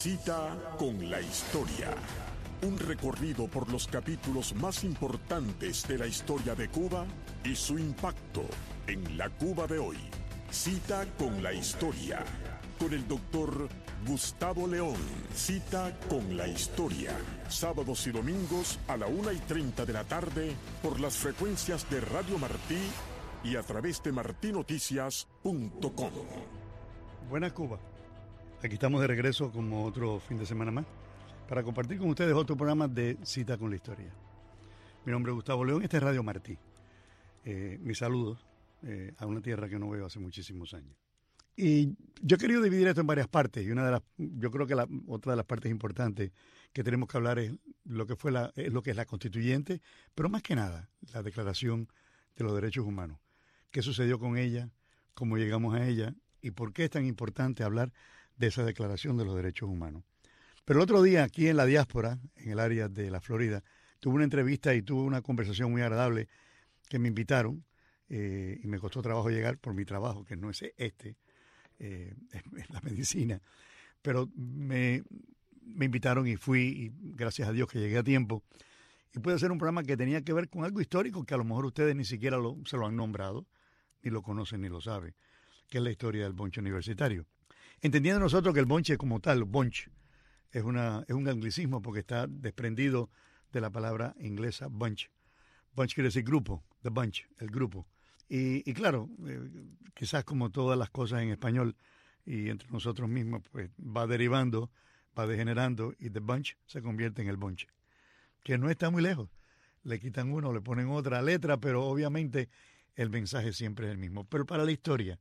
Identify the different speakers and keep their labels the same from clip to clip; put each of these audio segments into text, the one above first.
Speaker 1: Cita con la historia. Un recorrido por los capítulos más importantes de la historia de Cuba y su impacto en la Cuba de hoy. Cita con la historia. Con el doctor Gustavo León. Cita con la historia. Sábados y domingos a la 1:30 de la tarde por las frecuencias de Radio Martí y a través de martinoticias.com.
Speaker 2: Buenas, Cuba. Aquí estamos de regreso como otro fin de semana más para compartir con ustedes otro programa de Cita con la Historia. Mi nombre es Gustavo León, este es Radio Martí. Mis saludos a una tierra que no veo hace muchísimos años. Y yo he querido dividir esto en varias partes, y yo creo que otra de las partes importantes que tenemos que hablar es lo que es la constituyente, pero más que nada la Declaración de los Derechos Humanos. ¿Qué sucedió con ella? ¿Cómo llegamos a ella? ¿Y por qué es tan importante hablar de esa Declaración de los Derechos Humanos? Pero el otro día, aquí en la diáspora, en el área de la Florida, tuve una entrevista y tuve una conversación muy agradable que me invitaron, y me costó trabajo llegar por mi trabajo, que no es es la medicina, pero me invitaron y fui, y gracias a Dios que llegué a tiempo, y pude hacer un programa que tenía que ver con algo histórico que a lo mejor ustedes ni siquiera se lo han nombrado, ni lo conocen ni lo saben, que es la historia del bonche universitario. Entendiendo nosotros que el bonche como tal, bonche, es un anglicismo porque está desprendido de la palabra inglesa bunch. Bunch quiere decir grupo, the bunch, el grupo. Y claro, quizás como todas las cosas en español y entre nosotros mismos, pues va derivando, va degenerando y the bunch se convierte en el bonche, que no está muy lejos. Le quitan uno, le ponen otra letra, pero obviamente el mensaje siempre es el mismo. Pero para la historia,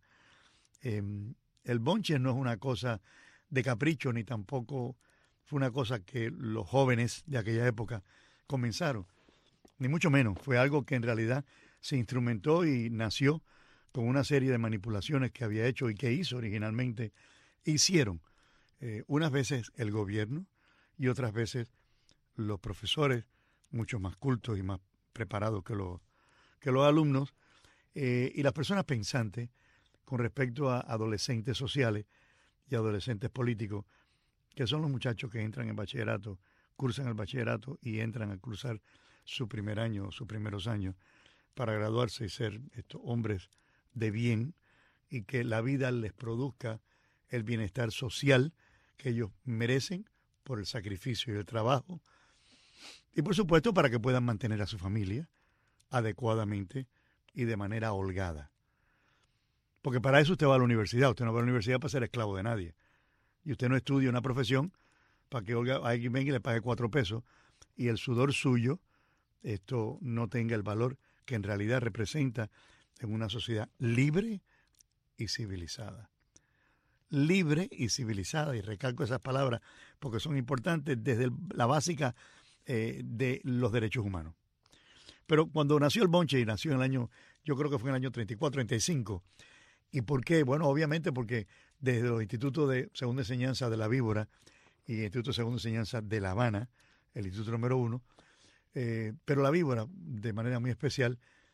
Speaker 2: el bonche no es una cosa de capricho, ni tampoco fue una cosa que los jóvenes de aquella época comenzaron, ni mucho menos. Fue algo que en realidad se instrumentó y nació con una serie de manipulaciones que había hecho y que hizo originalmente, hicieron unas veces el gobierno y otras veces los profesores, mucho más cultos y más preparados que los alumnos, y las personas pensantes con respecto a adolescentes sociales y adolescentes políticos, que son los muchachos que entran en bachillerato, cursan el bachillerato y entran a cursar su primer año o sus primeros años para graduarse y ser estos hombres de bien y que la vida les produzca el bienestar social que ellos merecen por el sacrificio y el trabajo, y por supuesto para que puedan mantener a su familia adecuadamente y de manera holgada. Porque para eso usted va a la universidad. Usted no va a la universidad para ser esclavo de nadie. Y usted no estudia una profesión para que alguien venga y le pague 4 pesos y el sudor suyo esto no tenga el valor que en realidad representa en una sociedad libre y civilizada. Libre y civilizada, y recalco esas palabras porque son importantes desde la básica de los derechos humanos. Pero cuando nació el bonche, y nació en el año, yo creo que fue en el año 34, 35, ¿y por qué? Bueno, obviamente porque desde los institutos de segunda enseñanza de La Víbora y el Instituto de Segunda Enseñanza de La Habana, el instituto número 1, pero La Víbora, de manera muy especial,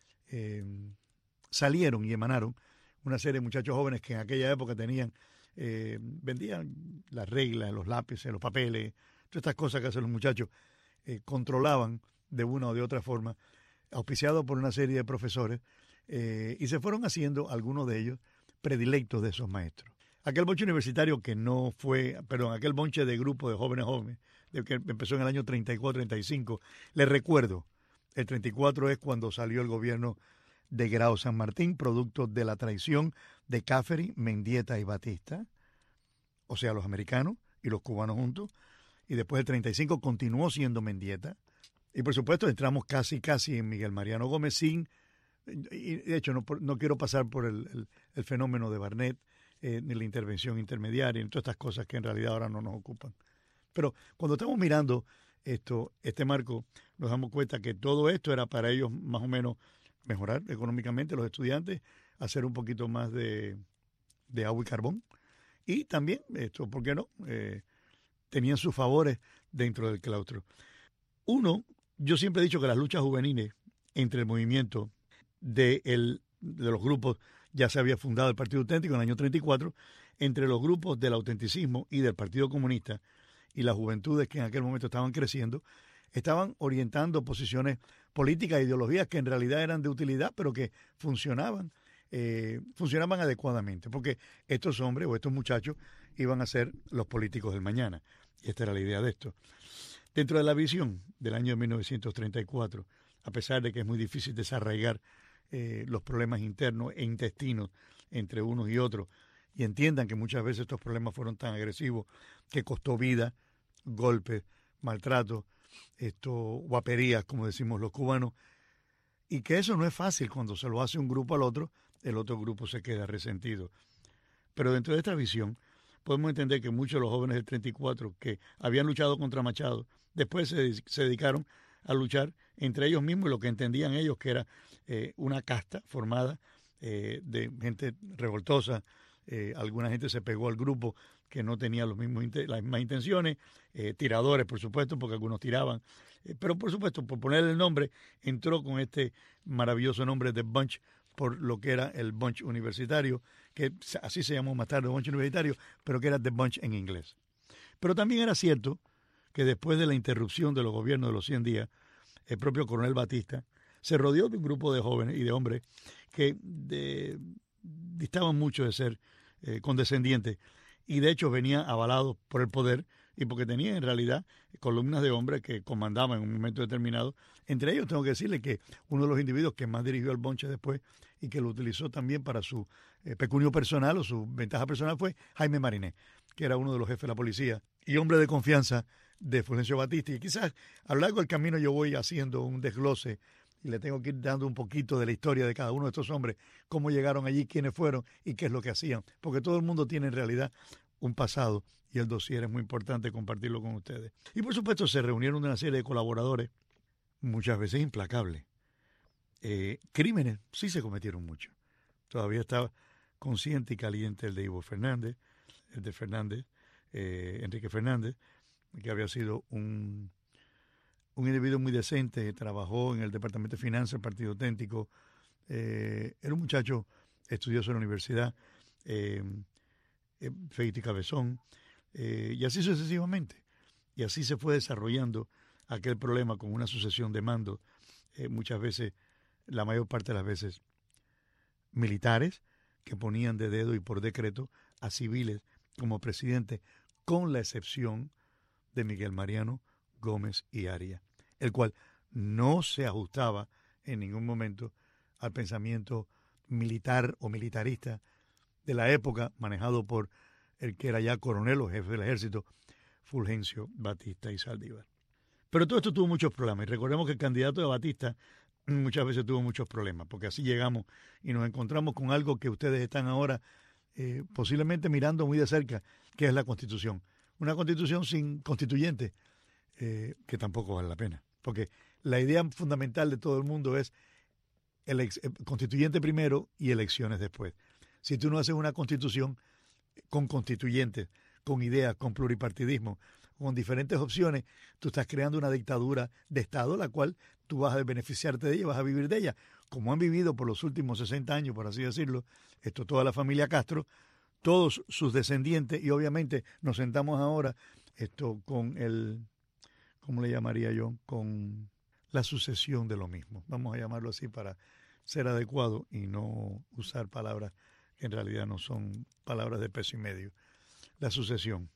Speaker 2: salieron y emanaron una serie de muchachos jóvenes que en aquella época vendían las reglas, los lápices, los papeles, todas estas cosas que hacen los muchachos, controlaban de una o de otra forma, auspiciados por una serie de profesores, y se fueron haciendo algunos de ellos predilectos de esos maestros. Aquel bonche universitario aquel bonche de grupo de jóvenes, que empezó en el año 34-35, les recuerdo, el 34 es cuando salió el gobierno de Grau San Martín, producto de la traición de Caffery, Mendieta y Batista, o sea, los americanos y los cubanos juntos, y después del 35 continuó siendo Mendieta, y por supuesto entramos casi en Miguel Mariano Gómez y de hecho no quiero pasar por el fenómeno de Barnett, ni la intervención intermediaria, ni todas estas cosas que en realidad ahora no nos ocupan. Pero cuando estamos mirando este marco, nos damos cuenta que todo esto era para ellos más o menos mejorar económicamente los estudiantes, hacer un poquito más de agua y carbón, y también, ¿por qué no? Tenían sus favores dentro del claustro. Yo siempre he dicho que las luchas juveniles entre el movimiento de los grupos, ya se había fundado el Partido Auténtico en el año 34, entre los grupos del autenticismo y del Partido Comunista, y las juventudes que en aquel momento estaban creciendo, estaban orientando posiciones políticas e ideologías que en realidad eran de utilidad, pero que funcionaban adecuadamente, porque estos hombres o estos muchachos iban a ser los políticos del mañana. Y esta era la idea de esto. Dentro de la visión del año 1934, a pesar de que es muy difícil desarraigar los problemas internos e intestinos entre unos y otros, y entiendan que muchas veces estos problemas fueron tan agresivos que costó vida, golpes, maltrato, guaperías, como decimos los cubanos, y que eso no es fácil cuando se lo hace un grupo al otro, el otro grupo se queda resentido. Pero dentro de esta visión podemos entender que muchos de los jóvenes del 34 que habían luchado contra Machado, después se dedicaron a luchar entre ellos mismos y lo que entendían ellos que era una casta formada de gente revoltosa. Alguna gente se pegó al grupo que no tenía las mismas intenciones, tiradores por supuesto, porque algunos tiraban, pero por supuesto, por ponerle el nombre, entró con este maravilloso nombre de Bunch, por lo que era el Bunch universitario, que así se llamó más tarde, Bunch universitario, pero que era The Bunch en inglés. Pero también era cierto que después de la interrupción de los gobiernos de los 100 días, el propio coronel Batista se rodeó de un grupo de jóvenes y de hombres que distaban mucho de ser condescendientes, y de hecho venía avalado por el poder y porque tenía en realidad columnas de hombres que comandaban en un momento determinado. Entre ellos tengo que decirle que uno de los individuos que más dirigió al Bunch después y que lo utilizó también para su pecunio personal o su ventaja personal fue Jaime Mariné, que era uno de los jefes de la policía y hombre de confianza de Fulgencio Batista. Y quizás a lo largo del camino yo voy haciendo un desglose y le tengo que ir dando un poquito de la historia de cada uno de estos hombres, cómo llegaron allí, quiénes fueron y qué es lo que hacían, porque todo el mundo tiene en realidad un pasado y el dossier es muy importante compartirlo con ustedes. Y por supuesto se reunieron una serie de colaboradores, muchas veces implacables. Crímenes sí se cometieron muchos. Todavía estaba consciente y caliente el de Ivo Fernández, el de Fernández, Enrique Fernández, que había sido un individuo muy decente, trabajó en el Departamento de Finanzas del Partido Auténtico, era un muchacho estudioso en la universidad, feito y cabezón, y así sucesivamente. Y así se fue desarrollando aquel problema con una sucesión de mandos, muchas veces, la mayor parte de las veces, militares, que ponían de dedo y por decreto a civiles como presidente, con la excepción de Miguel Mariano Gómez y Arias, el cual no se ajustaba en ningún momento al pensamiento militar o militarista de la época, manejado por el que era ya coronel o jefe del ejército, Fulgencio Batista y Saldívar. Pero todo esto tuvo muchos problemas, y recordemos que el candidato de Batista muchas veces tuvo muchos problemas, porque así llegamos y nos encontramos con algo que ustedes están ahora posiblemente mirando muy de cerca, que es la Constitución. Una Constitución sin constituyente, que tampoco vale la pena, porque la idea fundamental de todo el mundo es constituyente primero y elecciones después. Si tú no haces una constitución con constituyentes, con ideas, con pluripartidismo, con diferentes opciones, tú estás creando una dictadura de Estado, la cual tú vas a beneficiarte de ella, vas a vivir de ella, como han vivido por los últimos 60 años, por así decirlo, toda la familia Castro, todos sus descendientes, y obviamente nos sentamos ahora con el, ¿cómo le llamaría yo? Con la sucesión de lo mismo. Vamos a llamarlo así para ser adecuado y no usar palabras que en realidad no son palabras de peso y medio. La sucesión.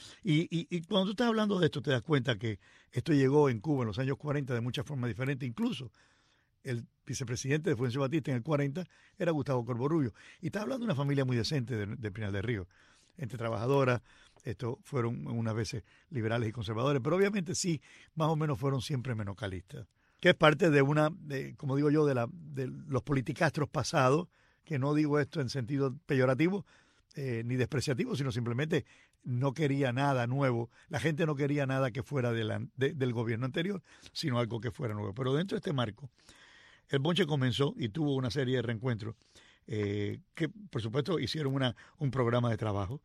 Speaker 2: Y cuando tú estás hablando de esto, te das cuenta que esto llegó en Cuba en los años 40 de muchas formas diferentes. Incluso el vicepresidente de Fulgencio Batista en el 40 era Gustavo Corborrubio. Y estás hablando de una familia muy decente de Pinar del Río, entre trabajadoras. Fueron unas veces liberales y conservadores, pero obviamente sí, más o menos fueron siempre menocalistas, que es parte de como digo yo, de los politicastros pasados, que no digo esto en sentido peyorativo ni despreciativo, sino simplemente no quería nada nuevo. La gente no quería nada que fuera del gobierno anterior, sino algo que fuera nuevo. Pero dentro de este marco, el bonche comenzó y tuvo una serie de reencuentros que, por supuesto, hicieron un programa de trabajo.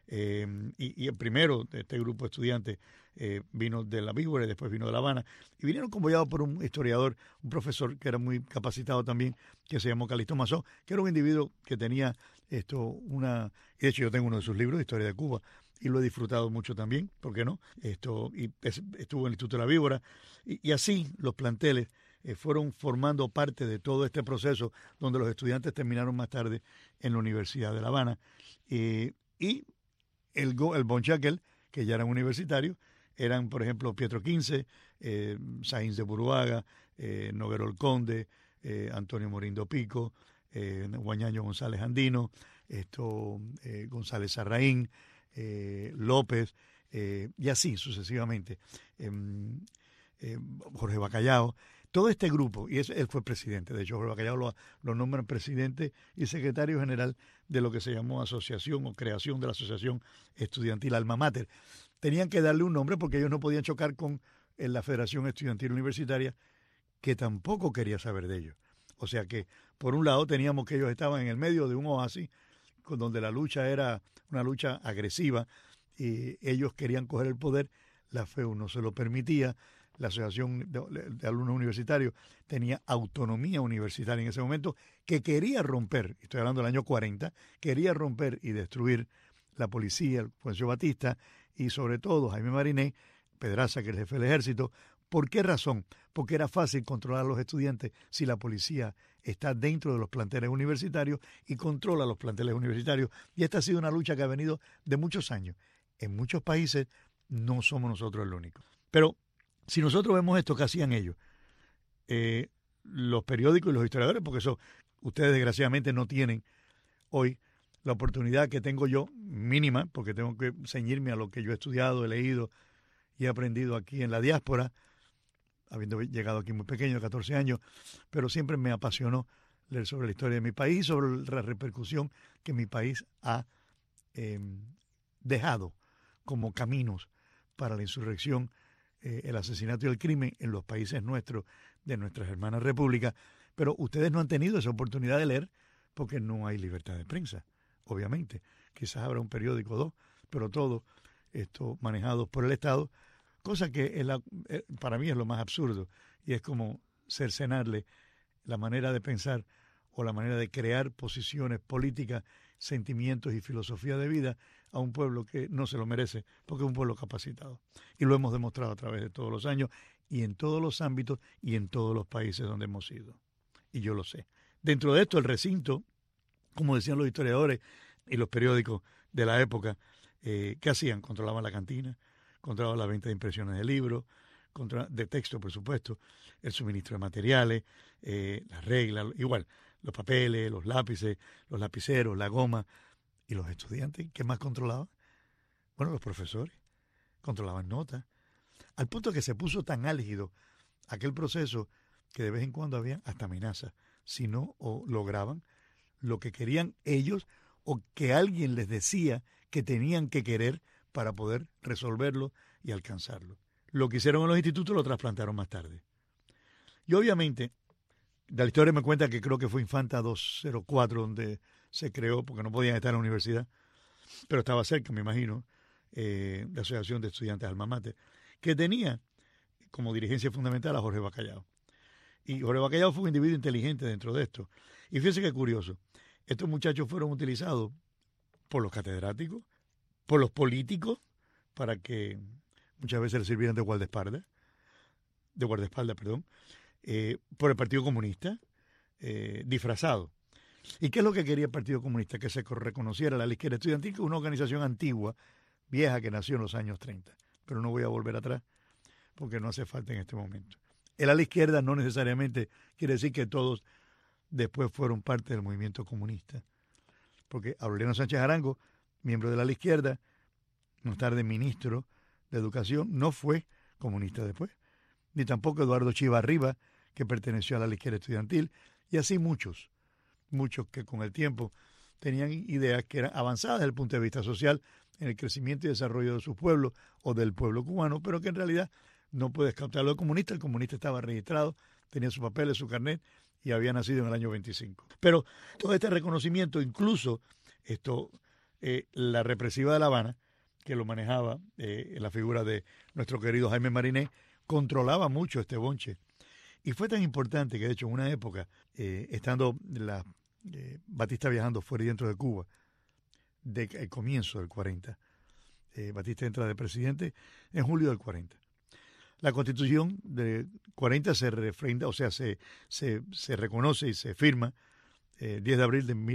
Speaker 2: Y el primero de este grupo de estudiantes vino de la Víbora y después vino de La Habana, y vinieron convoyados por un historiador, un profesor que era muy capacitado también, que se llamó Calixto Mazó, que era un individuo que tenía y de hecho yo tengo uno de sus libros de historia de Cuba, y lo he disfrutado mucho también, ¿por qué no? Estuvo en el Instituto de la Víbora, y así los planteles fueron formando parte de todo este proceso donde los estudiantes terminaron más tarde en la Universidad de La Habana. Y el bonche aquel, que ya eran universitarios, eran, por ejemplo, Pietro Quince, Sáenz de Buruaga, Noguero Conde, Antonio Morindo Pico, Guañaño González Andino, González Sarraín, López, y así sucesivamente. Jorge Bacallao, todo este grupo, y él fue presidente, de hecho Jorge Bacallao lo nombran presidente y secretario general de lo que se llamó asociación o creación de la Asociación Estudiantil Alma Mater. Tenían que darle un nombre porque ellos no podían chocar con la Federación Estudiantil Universitaria, que tampoco quería saber de ellos. O sea que, por un lado, teníamos que ellos estaban en el medio de un oasis, donde la lucha era una lucha agresiva, y ellos querían coger el poder, la FEU no se lo permitía. La Asociación de Alumnos Universitarios tenía autonomía universitaria en ese momento, que quería romper, estoy hablando del año 40, quería romper y destruir la policía, el Fulgencio Batista y sobre todo Jaime Mariné, Pedraza, que es el jefe del ejército. ¿Por qué razón? Porque era fácil controlar a los estudiantes si la policía está dentro de los planteles universitarios y controla los planteles universitarios. Y esta ha sido una lucha que ha venido de muchos años. En muchos países no somos nosotros el único. Pero si nosotros vemos esto que hacían ellos, los periódicos y los historiadores, porque eso ustedes desgraciadamente no tienen hoy la oportunidad que tengo yo, mínima, porque tengo que ceñirme a lo que yo he estudiado, he leído y he aprendido aquí en la diáspora, habiendo llegado aquí muy pequeño, 14 años, pero siempre me apasionó leer sobre la historia de mi país y sobre la repercusión que mi país ha dejado como caminos para la insurrección, el asesinato y el crimen en los países nuestros, de nuestras hermanas repúblicas. Pero ustedes no han tenido esa oportunidad de leer porque no hay libertad de prensa, obviamente. Quizás habrá un periódico o dos, pero todo esto manejados por el Estado, cosa que para mí es lo más absurdo, y es como cercenarle la manera de pensar o la manera de crear posiciones políticas, sentimientos y filosofía de vida a un pueblo que no se lo merece, porque es un pueblo capacitado. Y lo hemos demostrado a través de todos los años y en todos los ámbitos y en todos los países donde hemos ido. Y yo lo sé. Dentro de esto, el recinto, como decían los historiadores y los periódicos de la época, ¿qué hacían? Controlaban la cantina, controlaban la venta de impresiones de libros, de texto, por supuesto, el suministro de materiales, las reglas, igual, los papeles, los lápices, los lapiceros, la goma. ¿Y los estudiantes qué más controlaban? Bueno, los profesores controlaban notas, al punto que se puso tan álgido aquel proceso que de vez en cuando había hasta amenazas, si no o lograban lo que querían ellos o que alguien les decía que tenían que querer para poder resolverlo y alcanzarlo. Lo que hicieron en los institutos lo trasplantaron más tarde. Y obviamente, de la historia me cuenta que creo que fue Infanta 204 donde se creó, porque no podían estar en la universidad, pero estaba cerca, me imagino, la Asociación de Estudiantes Alma Mater, que tenía como dirigencia fundamental a Jorge Bacallao. Y Jorge Bacallao fue un individuo inteligente dentro de esto. Y fíjense qué curioso, estos muchachos fueron utilizados por los catedráticos, por los políticos, para que muchas veces les sirvieran de guardaespaldas, por el Partido Comunista, disfrazado. ¿Y qué es lo que quería el Partido Comunista? Que se reconociera la izquierda estudiantil, que es una organización antigua, vieja, que nació en los años 30. Pero no voy a volver atrás, porque no hace falta en este momento. El ala izquierda no necesariamente quiere decir que todos después fueron parte del movimiento comunista. Porque Aureliano Sánchez Arango, miembro del ala izquierda, más tarde ministro de Educación, no fue comunista después. Ni tampoco Eduardo Chiva Rivas, que perteneció a la ala izquierda estudiantil, y así muchos que con el tiempo tenían ideas que eran avanzadas desde el punto de vista social, en el crecimiento y desarrollo de su pueblo o del pueblo cubano, pero que en realidad no puedes captarlo de comunista. El comunista estaba registrado, tenía sus papeles, su carnet y había nacido en el año 25. Pero todo este reconocimiento, incluso la represiva de La Habana, que lo manejaba la figura de nuestro querido Jaime Mariné, controlaba mucho este bonche. Y fue tan importante que, de hecho, en una época, estando Batista viajando fuera y dentro de Cuba, del comienzo del 40, Batista entra de presidente en julio del 40. La Constitución de 40 se refrenda, o sea, se reconoce y se firma 10 de abril de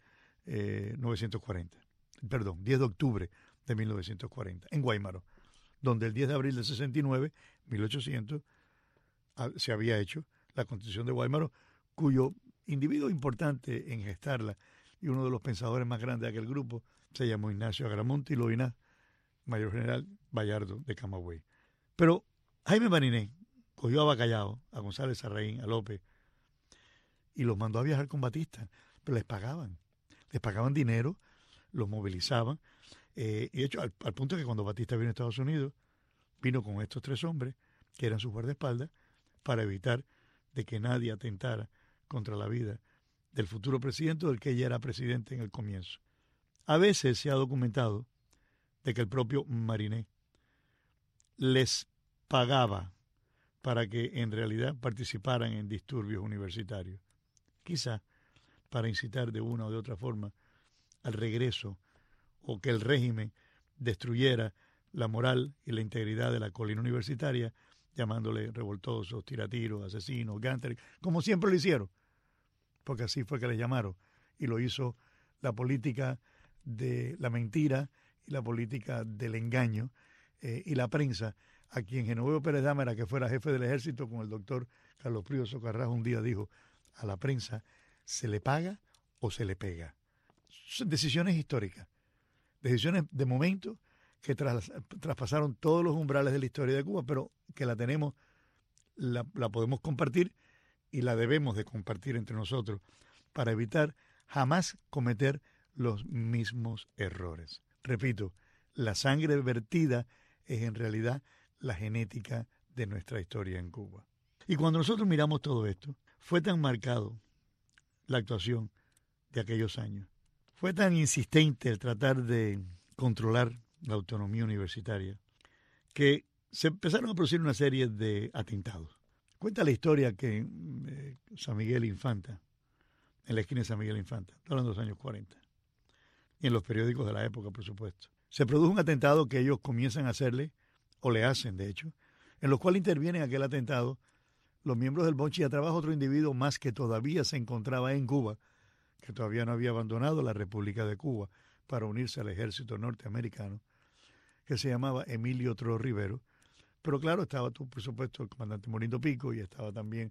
Speaker 2: 1940. Perdón, 10 de octubre de 1940, en Guaymaro, donde el 10 de abril de 69, 1800, se había hecho la Constitución de Guaymaro, cuyo individuo importante en gestarla y uno de los pensadores más grandes de aquel grupo se llamó Ignacio Agramonte y Loina, mayor general Bayardo de Camagüey. Pero Jaime Mariné cogió a Bacallao, a González Sarraín, a López, y los mandó a viajar con Batista, pero les pagaban dinero, los movilizaban, y de hecho al punto que cuando Batista vino a Estados Unidos, vino con estos 3 hombres, que eran sus guardaespaldas, para evitar de que nadie atentara contra la vida del futuro presidente, del que ella era presidente en el comienzo. A veces se ha documentado de que el propio Mariné les pagaba para que en realidad participaran en disturbios universitarios, quizá para incitar de una o de otra forma al regreso o que el régimen destruyera la moral y la integridad de la colina universitaria, llamándole revoltosos, tiratiros, asesinos, gánsteres, como siempre lo hicieron, porque así fue que les llamaron, y lo hizo la política de la mentira y la política del engaño, y la prensa, a quien Genoveo Pérez Dámara, que fuera jefe del ejército con el doctor Carlos Prío Socarrás, un día dijo: a la prensa se le paga o se le pega. Son decisiones históricas, decisiones de momento que traspasaron todos los umbrales de la historia de Cuba, pero que la tenemos, la podemos compartir y la debemos de compartir entre nosotros para evitar jamás cometer los mismos errores. Repito, la sangre vertida es en realidad la genética de nuestra historia en Cuba. Y cuando nosotros miramos todo esto, fue tan marcado la actuación de aquellos años, fue tan insistente el tratar de controlar la autonomía universitaria, que se empezaron a producir una serie de atentados. Cuenta la historia que San Miguel Infanta, en la esquina de San Miguel Infanta, hablando de los años 40, y en los periódicos de la época, por supuesto, se produjo un atentado que ellos comienzan a hacerle, o le hacen de hecho, en los cuales intervienen en aquel atentado los miembros del Bonchi, y a trabajo otro individuo más que todavía se encontraba en Cuba, que todavía no había abandonado la República de Cuba para unirse al ejército norteamericano, que se llamaba Emilio Tro Rivero. Pero claro, estaba tú, por supuesto, el comandante Morindo Pico, y estaba también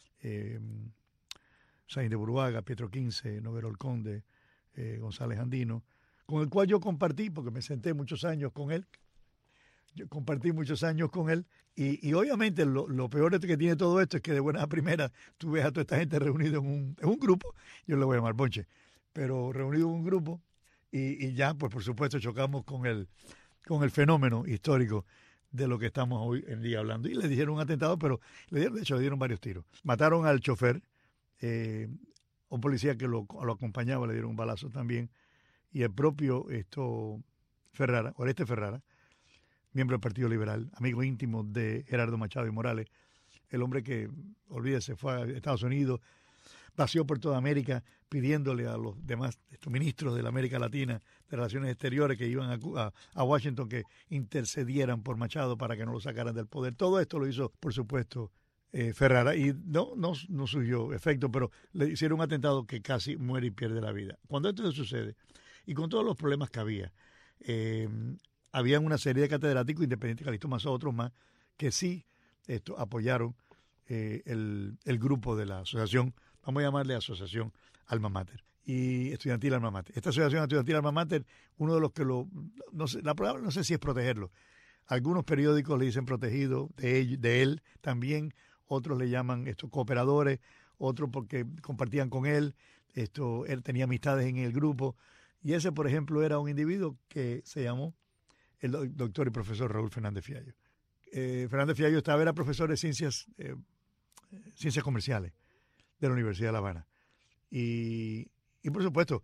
Speaker 2: Saín de Buruaga, Pietro Quince, Novero el Conde, González Andino, con el cual yo compartí, porque me senté muchos años con él. Yo compartí muchos años con él, y obviamente lo peor que tiene todo esto es que de buenas a primeras tú ves a toda esta gente reunido en un grupo, yo le voy a llamar bonche, pero reunido en un grupo, y ya, pues por supuesto chocamos con el fenómeno histórico de lo que estamos hoy en día hablando. Y le dijeron un atentado, pero de hecho le dieron varios tiros. Mataron al chofer, un policía que lo acompañaba le dieron un balazo también, y el propio Ferrara, Oreste Ferrara, miembro del Partido Liberal, amigo íntimo de Gerardo Machado y Morales, el hombre que, olvídese, fue a Estados Unidos, paseó por toda América pidiéndole a los demás ministros de la América Latina de Relaciones Exteriores que iban a Washington que intercedieran por Machado para que no lo sacaran del poder. Todo esto lo hizo, por supuesto, Ferrara, y no surgió efecto, pero le hicieron un atentado que casi muere y pierde la vida. Cuando esto sucede, y con todos los problemas que habían una serie de catedráticos independientes, Calixto Mazó, otros más, que sí apoyaron el grupo de la asociación, vamos a llamarle Asociación Alma Mater, y Estudiantil Alma Mater. Esta Asociación Estudiantil Alma Mater, uno de los que la palabra no sé si es protegerlo. Algunos periódicos le dicen protegido de él también, otros le llaman cooperadores, otros porque compartían con él, él tenía amistades en el grupo, y ese, por ejemplo, era un individuo que se llamó el doctor y profesor Raúl Fernández Fiallo. Fernández Fiallo era profesor de ciencias comerciales de la Universidad de La Habana. Y por supuesto,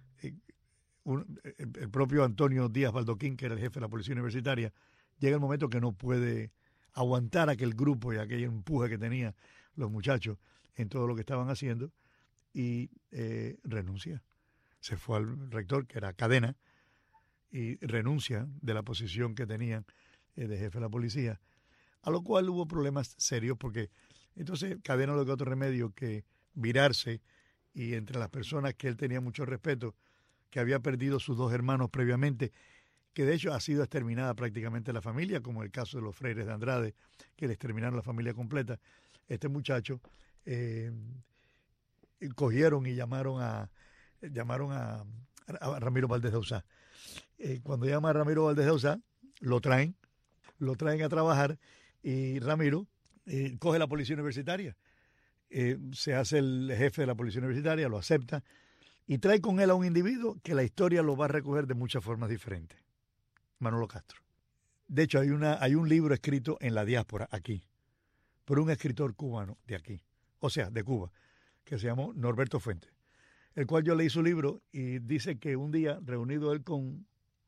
Speaker 2: el propio Antonio Díaz Baldoquín, que era el jefe de la policía universitaria, llega el momento que no puede aguantar aquel grupo y aquel empuje que tenían los muchachos en todo lo que estaban haciendo, y renuncia. Se fue al rector, que era Cadena, y renuncia de la posición que tenían de jefe de la policía, a lo cual hubo problemas serios porque entonces Cadena no le quedó otro remedio que virarse, y entre las personas que él tenía mucho respeto, que había perdido sus 2 hermanos previamente, que de hecho ha sido exterminada prácticamente la familia, como el caso de los Freires de Andrade, que le exterminaron la familia completa. Este muchacho cogieron y llamaron a Ramiro Valdés Dauzá. Cuando llama a Ramiro Valdés Dauzá, lo traen a trabajar, y Ramiro coge la policía universitaria. Se hace el jefe de la policía universitaria, lo acepta, y trae con él a un individuo que la historia lo va a recoger de muchas formas diferentes. Manolo Castro. De hecho, hay un libro escrito en la diáspora, aquí, por un escritor cubano de aquí, o sea, de Cuba, que se llamó Norberto Fuentes, el cual yo leí su libro, y dice que un día, reunido él con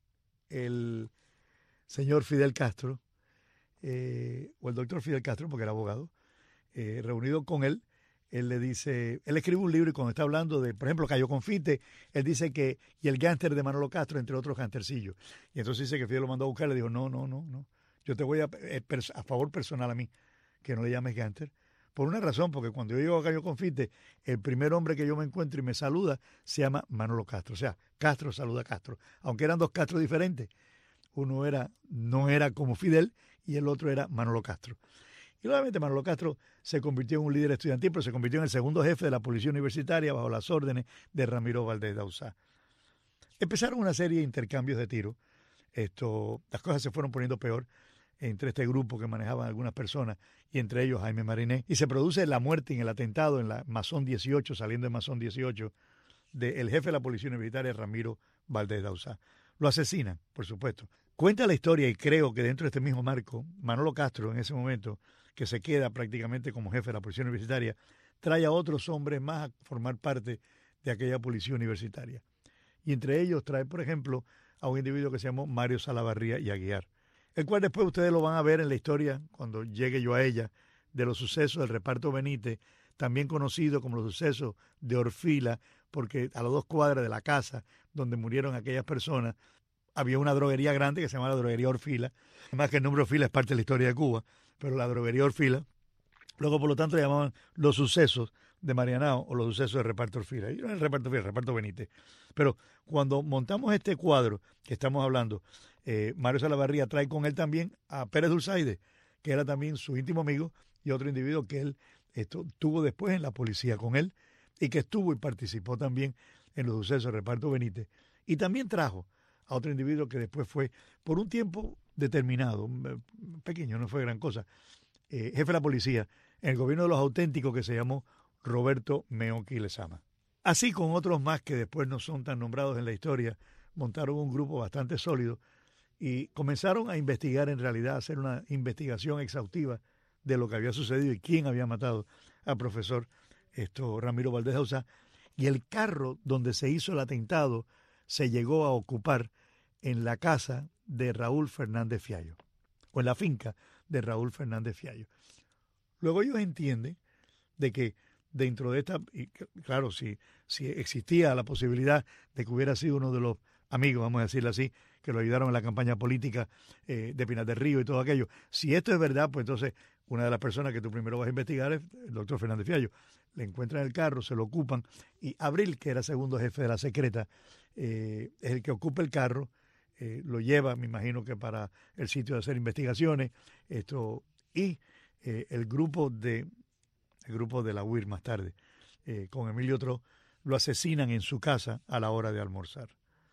Speaker 2: el señor Fidel Castro, o el doctor Fidel Castro, porque era abogado, reunido con él, él le dice, él escribe un libro, y cuando está hablando de, por ejemplo, Cayo Confite, él dice que, y el gánster de Manolo Castro, entre otros gánstercillos. Y entonces dice que Fidel lo mandó a buscar, le dijo, no, yo te voy a favor personal a mí, que no le llames gánster, por una razón, porque cuando yo llego a Cayo Confite, el primer hombre que yo me encuentro y me saluda se llama Manolo Castro, o sea, Castro saluda a Castro, aunque eran 2 Castro diferentes. Uno no era como Fidel, y el otro era Manolo Castro. Y obviamente Manolo Castro se convirtió en un líder estudiantil, pero se convirtió en el segundo jefe de la policía universitaria bajo las órdenes de Ramiro Valdés Dauzá. Empezaron una serie de intercambios de tiros. Las cosas se fueron poniendo peor entre este grupo que manejaban algunas personas, y entre ellos Jaime Mariné. Y se produce la muerte en el atentado en la Masón 18, saliendo de Masón 18, del jefe de la policía universitaria, Ramiro Valdés Dauzá. Lo asesinan, por supuesto. Cuenta la historia, y creo que dentro de este mismo marco, Manolo Castro, en ese momento, que se queda prácticamente como jefe de la policía universitaria, trae a otros hombres más a formar parte de aquella policía universitaria. Y entre ellos trae, por ejemplo, a un individuo que se llamó Mario Salavarría y Aguiar, el cual después ustedes lo van a ver en la historia, cuando llegue yo a ella, de los sucesos del reparto Benítez, también conocido como los sucesos de Orfila, porque a las 2 cuadras de la casa donde murieron aquellas personas, había una droguería grande que se llama la droguería Orfila, además que el nombre Orfila es parte de la historia de Cuba, pero la droguería Orfila, luego por lo tanto le llamaban los sucesos de Marianao o los sucesos del reparto Orfila. Y no el reparto Orfila, el reparto Benítez. Pero cuando montamos este cuadro que estamos hablando, Mario Salavarría trae con él también a Pérez Dulzaide, que era también su íntimo amigo, y otro individuo que él tuvo después en la policía con él, y que estuvo y participó también en los sucesos del reparto Benítez. Y también trajo a otro individuo que después fue, por un tiempo determinado, pequeño, no fue gran cosa, jefe de la policía en el gobierno de los auténticos, que se llamó Roberto Meoqui Lezama. Así, con otros más que después no son tan nombrados en la historia, montaron un grupo bastante sólido y comenzaron a investigar, en realidad, a hacer una investigación exhaustiva de lo que había sucedido y quién había matado al profesor Ramiro Valdés Dauzá. Y el carro donde se hizo el atentado se llegó a ocupar en la casa de Raúl Fernández Fiallo, o en la finca de Raúl Fernández Fiallo. Luego ellos entienden de que dentro de esta, y claro, si existía la posibilidad de que hubiera sido uno de los amigos, vamos a decirlo así, que lo ayudaron en la campaña política de Pinar del Río y todo aquello, si esto es verdad, pues entonces una de las personas que tú primero vas a investigar es el doctor Fernández Fiallo. Le encuentran el carro, se lo ocupan, y Abril, que era segundo jefe de la secreta, es el que ocupa el carro, lo lleva, me imagino que para el sitio de hacer investigaciones, y el grupo de la UIR más tarde, con Emilio Tro, lo asesinan en su casa a la hora de almorzar.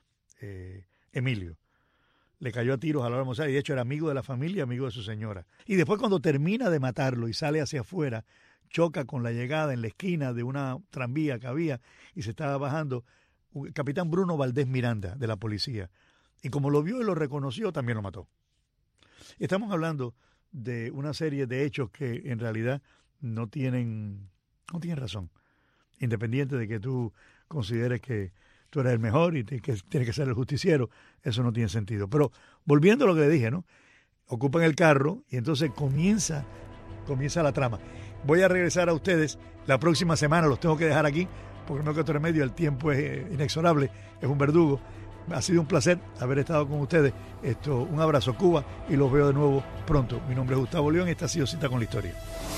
Speaker 2: Emilio le cayó a tiros a la hora de almorzar, y de hecho era amigo de la familia, amigo de su señora. Y después, cuando termina de matarlo y sale hacia afuera, choca con la llegada en la esquina de una tranvía que había, y se estaba bajando el capitán Bruno Valdés Miranda, de la policía. Y como lo vio y lo reconoció, también lo mató. Estamos hablando de una serie de hechos que en realidad no tienen razón. Independiente de que tú consideres que tú eres el mejor y que tienes que ser el justiciero, eso no tiene sentido. Pero volviendo a lo que le dije, ¿no? Ocupan el carro y entonces comienza la trama. Voy a regresar a ustedes la próxima semana, los tengo que dejar aquí, porque no hay otro remedio, el tiempo es inexorable, es un verdugo. Ha sido un placer haber estado con ustedes. Un abrazo, Cuba, y los veo de nuevo pronto. Mi nombre es Gustavo León y esta ha sido Cita con la Historia.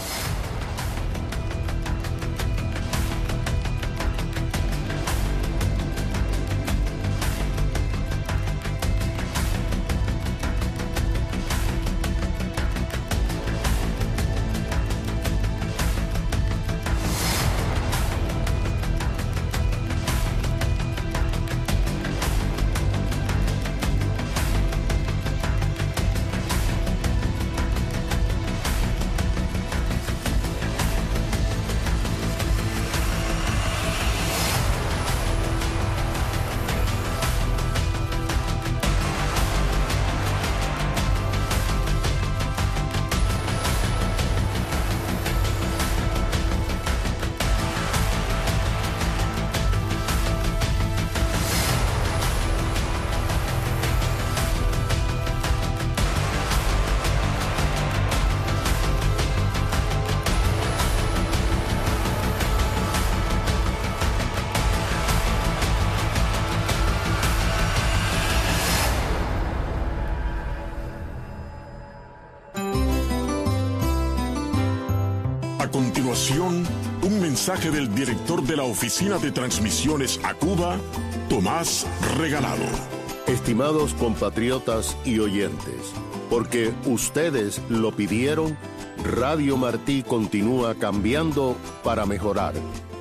Speaker 1: A continuación, un mensaje del director de la Oficina de Transmisiones a Cuba, Tomás Regalado.
Speaker 3: Estimados compatriotas y oyentes, porque ustedes lo pidieron, Radio Martí continúa cambiando para mejorar.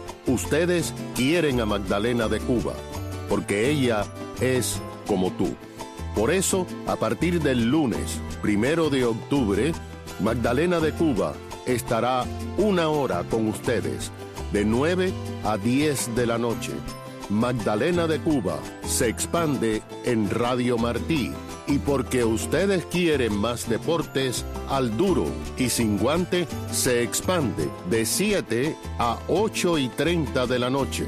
Speaker 3: Ustedes quieren a Magdalena de Cuba, porque ella es como tú. Por eso, a partir del lunes 1 de octubre, Magdalena de Cuba estará 1 hora con ustedes, de 9 a 10 de la noche. Magdalena de Cuba se expande en Radio Martí, y porque ustedes quieren más deportes, al duro y sin guante se expande de 7 a 8:30 de la noche.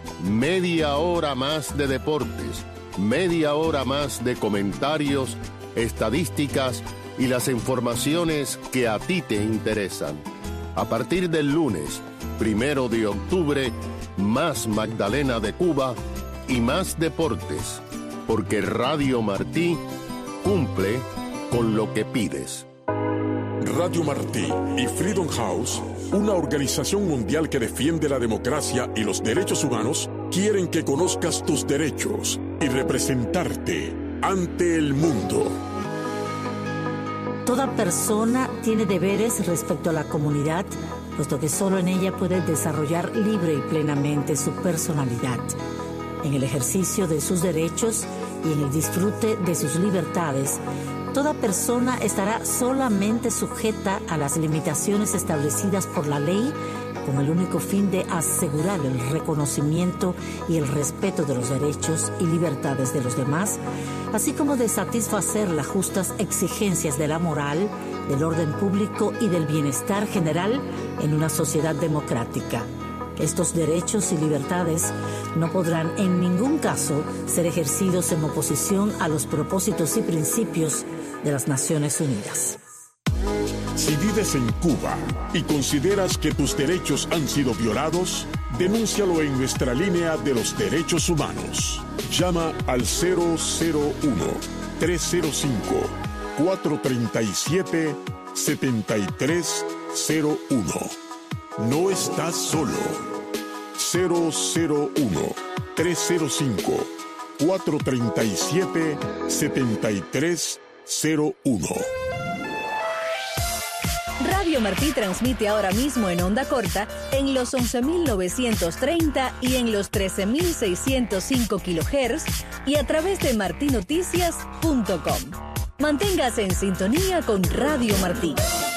Speaker 3: Media hora más de deportes, media hora más de comentarios, estadísticas y las informaciones que a ti te interesan. A partir del lunes 1 de octubre, más Magdalena de Cuba y más deportes, porque Radio Martí cumple con lo que pides.
Speaker 1: Radio Martí y Freedom House, una organización mundial que defiende la democracia y los derechos humanos, quieren que conozcas tus derechos y representarte ante el mundo.
Speaker 4: Toda persona tiene deberes respecto a la comunidad, puesto que solo en ella puede desarrollar libre y plenamente su personalidad. En el ejercicio de sus derechos y en el disfrute de sus libertades, toda persona estará solamente sujeta a las limitaciones establecidas por la ley, con el único fin de asegurar el reconocimiento y el respeto de los derechos y libertades de los demás, así como de satisfacer las justas exigencias de la moral, del orden público y del bienestar general en una sociedad democrática. Estos derechos y libertades no podrán en ningún caso ser ejercidos en oposición a los propósitos y principios de las Naciones Unidas.
Speaker 1: Si vives en Cuba y consideras que tus derechos han sido violados, denúncialo en nuestra línea de los derechos humanos. Llama al 001-305-437-7301. No estás solo. 001-305-437-7301.
Speaker 5: Radio Martí transmite ahora mismo en onda corta en los 11.930 y en los 13.605 kHz y a través de martinoticias.com. Manténgase en sintonía con Radio Martí.